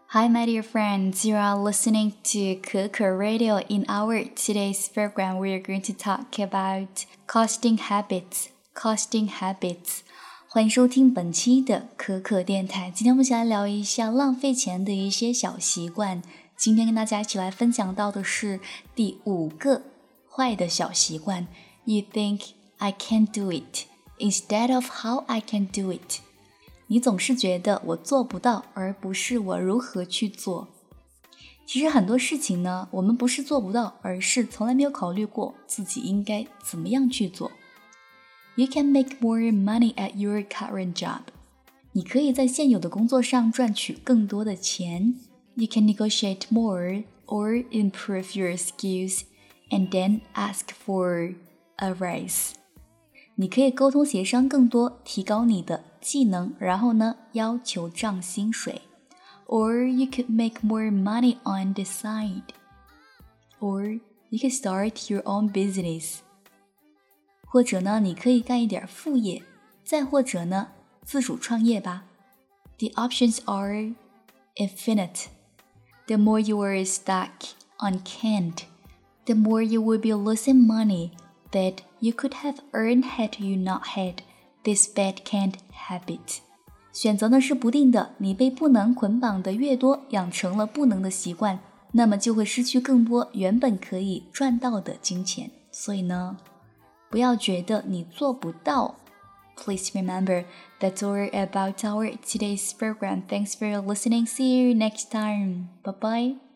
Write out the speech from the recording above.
Hi, my dear friends. You are listening to Keke Radio. In our today's program, we are going to talk about costing habits. Costing habits. 欢迎收听本期的可可电台。今天我们一起来聊一下浪费钱的一些小习惯。今天跟大家一起来分享到的是第5个坏的小习惯。You think I can't do it instead of how I can do it.你总是觉得我做不到，而不是我如何去做。其实很多事情呢，我们不是做不到，而是从来没有考虑过自己应该怎么样去做。You can make more money at your current job. 你可以在现有的工作上赚取更多的钱。You can negotiate more or improve your skills and then ask for a raise.你可以沟通协商更多，提高你的技能，然后呢，要求涨薪水。Or you could make more money on the side. Or you could start your own business. 或者呢，你可以干一点副业，再或者呢，自主创业吧。The options are infinite. The more you are stuck on can't, the more you will be losing money that you could have earned had you not had this bad can't habit. 选择呢是不定的，你被不能捆绑的越多，养成了不能的习惯，那么就会失去更多原本可以赚到的金钱。所以呢，不要觉得你做不到。Please remember, that's all about our today's program. Thanks for listening. See you next time. Bye-bye.